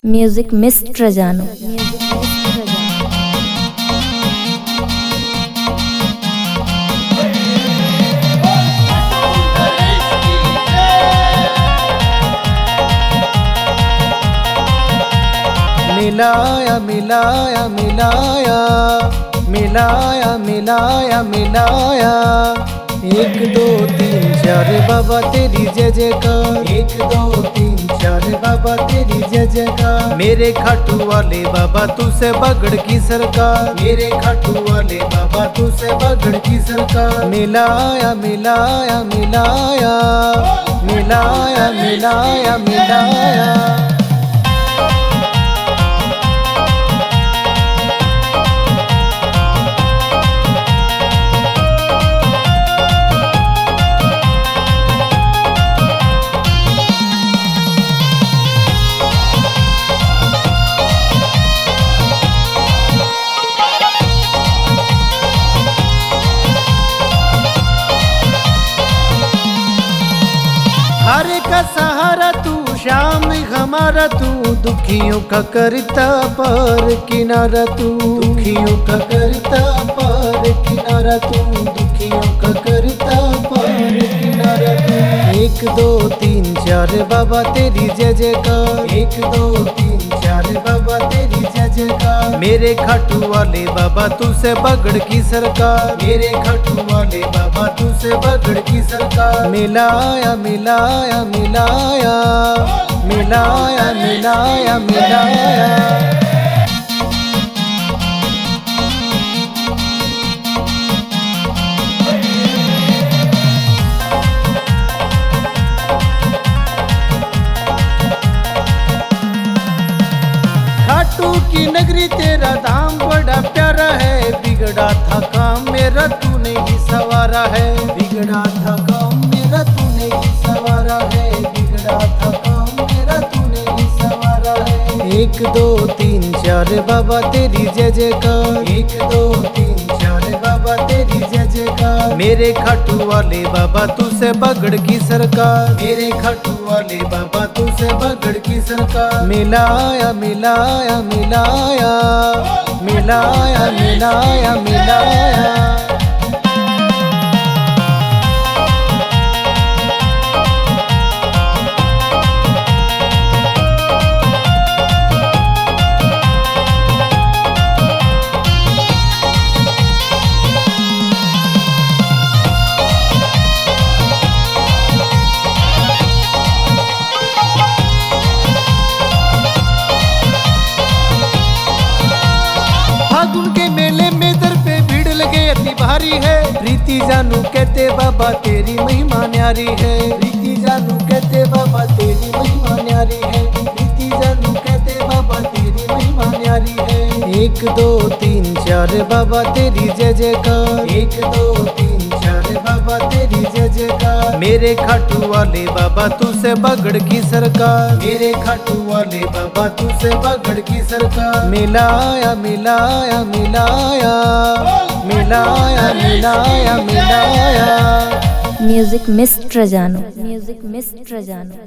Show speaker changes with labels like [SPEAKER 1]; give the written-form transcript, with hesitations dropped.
[SPEAKER 1] Music mister जानो।
[SPEAKER 2] मिलाया मिलाया मिलाया मिलाया मिलाया मिलाया, 1 2 3 4 बाबा तेरी जय जयकार। 1 2 3 4 बाबा तेरी जय जयकार। मेरे खाटू वाले बाबा तू से बगड़ की सरकार। मेरे खाटू वाले बाबा तू से बगड़ की सरकार। मिलाया मिलाया मिलाया मिलाया मिलाया मिलाया। हरे का सहारा तू, शाम हमारा तू, दुखियों का करता पार किनारा तू। दुखियों का करता पार किनारा तू। दुखियों का करता पार किनारा तू। 1 2 3 4 बाबा तेरी जय जयकार। 1 2 3 4 बाबा तेरी जय जयकार। मेरे खाटू वाले बाबा तू से बगड़ की सरकार। मेरे खाटू वाले बाबा तू से बगड़ की सरकार। मिलाया मिलाया मिलाया मिलाया मिलाया मिलाया। खाटू की नगरी तेरा धाम बड़ा प्यारा है। बिगड़ा था काम मेरा तूने ही सवारा है। बिगड़ा था काम मेरा तूने ही सवारा है। बिगड़ा था काम मेरा तूने ही सवारा है। 1 2 3 4 बाबा तेरी जय जयकार। 1 2 3 4 बाबा तेरी जय जयकार। मेरे खाटू वाले बाबा तू से बगड़ की सरकार। मेरे खाटू वाले बाबा तू से बगड़ की सरकार। मिलाया मिलाया मिलाया मिलाया मिलाया मिलाया। फागुन के मेले में दर पे भीड़ लगे अति भारी है। प्रीति जानू कहते बाबा तेरी महिमा न्यारी है। प्रीति जानू कहते बाबा तेरी महिमा न्यारी है। प्रीति जानू कहते बाबा तेरी महिमा न्यारी है। 1 2 3 4 बाबा तेरी जय जयकार। 1 2 3 4 बाबा तेरी जय जयकार। मेरे खाटू वाले बाबा तू से बगड़ की सरकार। मेरे खाटू वाले बाबा तू से बगड़ की सरकार। मिलाया मिलाया मिलाया मिलाया मिलाया मिलाया।
[SPEAKER 1] म्यूजिक मिस्टर जानो। म्यूजिक मिस्टर जानो।